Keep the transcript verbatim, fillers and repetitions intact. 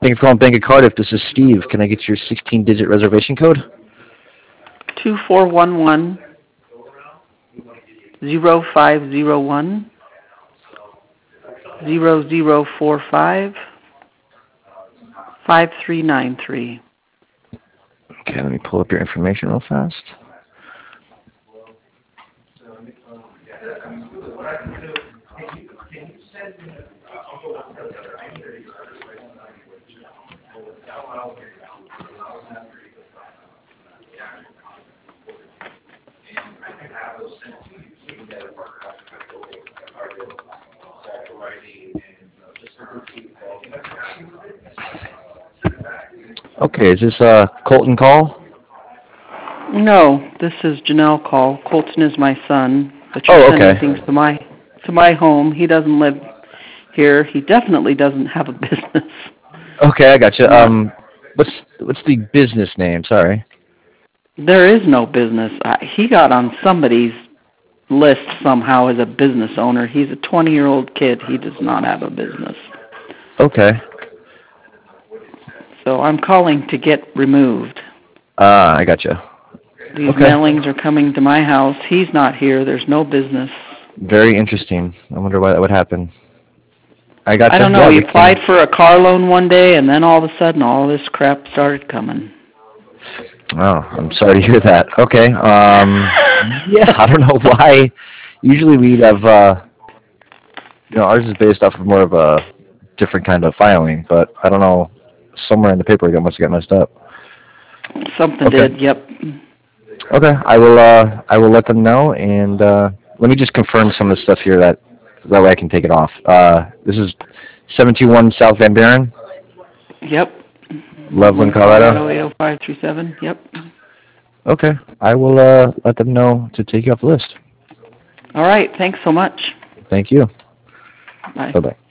Thank you for calling Bank of Cardiff. This is Steve. Can I get your sixteen-digit reservation code? Two four one one zero five zero one zero zero four five five three nine three. Okay, let me pull up your information real fast. Okay, is this uh Colton call? No, this is Janelle Call. Colton is my son, but you're Oh, okay. sending things to my to my home. He doesn't live here. He definitely doesn't have a business. Okay, I got you. Not, Um, what's what's the business name? Sorry. there is no business. I, he got on somebody's list somehow as a business owner. He's a twenty-year-old kid. He does not have a business. Okay. So I'm calling to get removed. Ah, I got you. These Okay. mailings are coming to my house. He's not here. There's no business. Very interesting. I wonder why that would happen. I got I you. don't know. Yeah, He we applied can. for a car loan one day, and then all of a sudden, all this crap started coming. Oh, I'm sorry to hear that. Okay. Um, yeah, I don't know why. Usually we'd have, uh, you know, ours is based off of more of a different kind of filing, but I don't know. Somewhere in the paperwork that must have got messed up. Something Okay. did. Yep. Okay. I will. Uh, I will let them know, and uh, let me just confirm some of the stuff here that that way I can take it off. Uh, this is seven two one South Van Buren, Yep. Loveland, Loveland, Colorado, Colorado. eight oh five three seven. Yep. Okay. I will uh, let them know to take you off the list. All right. Thanks so much. Thank you. Bye. Bye bye.